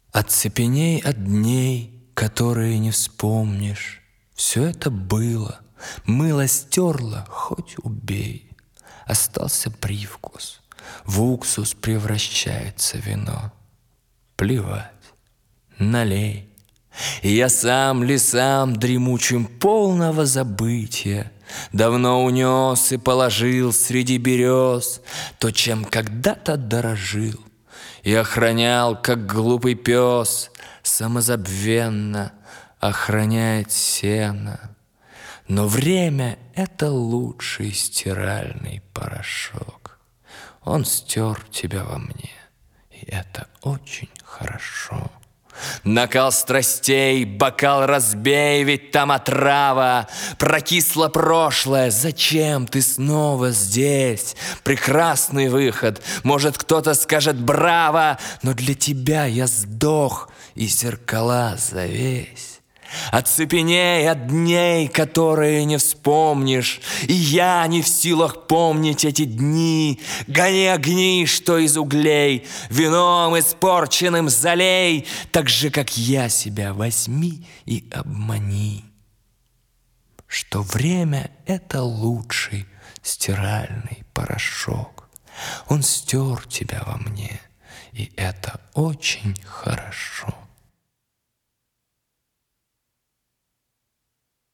Оцепеней от дней, которые не вспомнишь. Все это было, мыло стерло, хоть убей. Остался привкус, в уксус превращается вино. Плевать, налей. И я сам лесам дремучим полного забытия давно унес и положил среди берез то, чем когда-то дорожил, и охранял, как глупый пес самозабвенно охраняет сено. Но время — это лучший стиральный порошок. Он стер тебя во мне, и это очень хорошо. Накал страстей, бокал разбей, ведь там отрава. Прокисло прошлое, зачем ты снова здесь? Прекрасный выход, может, кто-то скажет браво, но для тебя я сдох, и зеркала завесь. Оцепеней от дней, которые не вспомнишь, и я не в силах помнить эти дни. Гони огни, что из углей, вином испорченным залей, так же, как я себя возьми и обмани, что время — это лучший стиральный порошок. Он стер тебя во мне, и это очень хорошо.